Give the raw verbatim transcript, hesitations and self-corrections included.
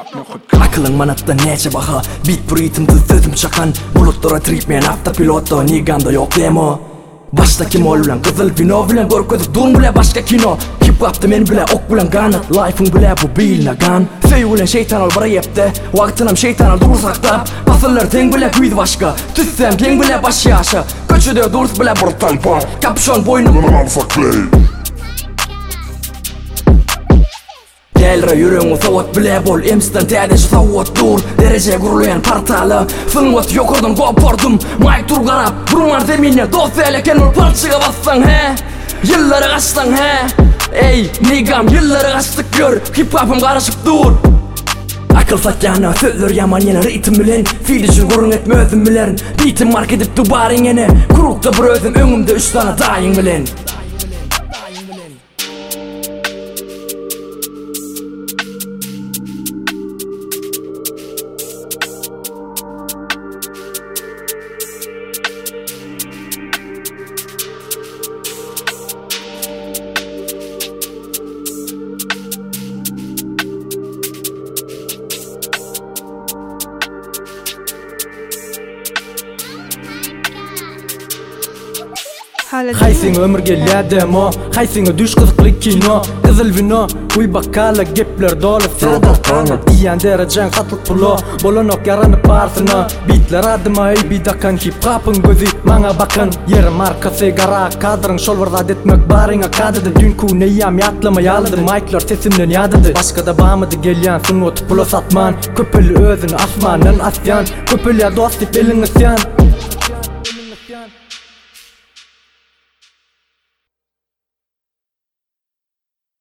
Akılın manatta nece baha Beat bu ritimde sözüm çakan Bulutlara tripmeyen автопилотта Niganda yok demo Başta kim ol bilen kızıl vino bilen Gorkozuk dun bile başka kino Hip hop'ta men bile ok bilen ganat Life'ın bile bu biline gan Söy bilen şeytan al bara yepte Vaktinam şeytan al dur saktap Basırlar ten bile güyd başka Tüssem ten bile baş yaşa Köçüde durs bile brutal par Kapşon boynum Gelre yürüyün savut bile bol Ems'ten tädeşi savut dur Derece gurulayan partalı Sınvat yokurdum kopordum Mike tur garap Burumar zemine dost eleken ol parçıga bassan he Yılları kaçtan he Ey nigam yılları kaçtık gör Hip hop'um karışıp dur Akıl satyana sözler yaman yine ritim bilen Fil için kurun etme özüm bilen Beatim mark edip dubarın yine Kurukta bir özüm önümde üç tane dayın bilen Haysin ömürge ledemo Haysin düş kızıklı kino Kızıl vino Uy bakala gepler dolu Sada İyan derecen katlık pulo Bolonok yaranıp barsına Beatler adıma ey bidakan Hip hop'un gözü Mana bakın Yer markası gara kadrın Şolvarda etmek barına kadıdı Dünkü neyam yatlama yalıdı Mike'lar sesinden yadıdı Başka da bağmadı gelyan Sunut pulo satman Köpül özün asmanın asyan Köpül ya dost elin isyan